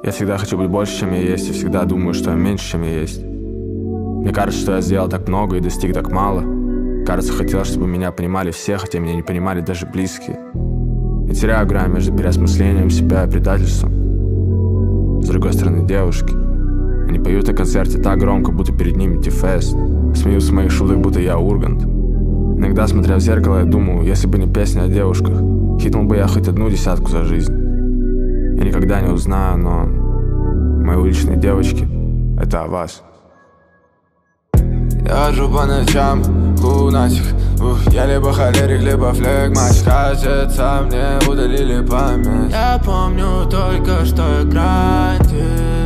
Я всегда хочу быть больше, чем я есть, и всегда думаю, что я меньше, чем я есть. Мне кажется, что я сделал так много и достиг так мало. Кажется, хотел, чтобы меня понимали все, хотя меня не понимали даже близкие. Я теряю грань между переосмыслением себя и предательством. С другой стороны, девушки. Они поют на концерте так громко, будто перед ними Ти-фест. Смеются с моих шуток, будто я Ургант. Иногда, смотря в зеркало, я думаю, если бы не песня о девушках, хитнул бы я хоть 1 десятку за жизнь. Я никогда не узнаю, но мои уличные девочки — это о вас. Я хожу по ночам, лунатик. Я либо холерик, либо флегматик. Кажется, мне удалили память. Я помню только, что играет.